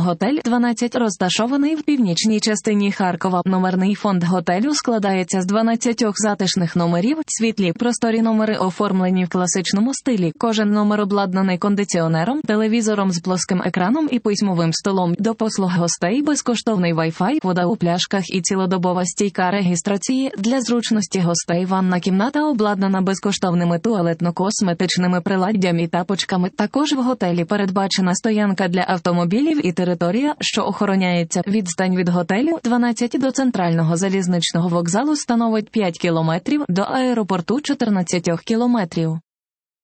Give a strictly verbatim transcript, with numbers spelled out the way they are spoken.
Готель дванадцять розташований в північній частині Харкова. Номерний фонд готелю складається з дванадцяти затишних номерів, світлі просторі номери оформлені в класичному стилі. Кожен номер обладнаний кондиціонером, телевізором з плоским екраном і письмовим столом. До послуг гостей безкоштовний Wi-Fi, вода у пляшках і цілодобова стійка реєстрації. Для зручності гостей ванна кімната обладнана безкоштовними туалетно-косметичними приладдями і тапочками. Також в готелі передбачена стоянка для автомобілів і територія, що охороняється. Відстань від готелю дванадцять до центрального залізничного вокзалу становить п'ять кілометрів, до аеропорту чотирнадцять кілометрів.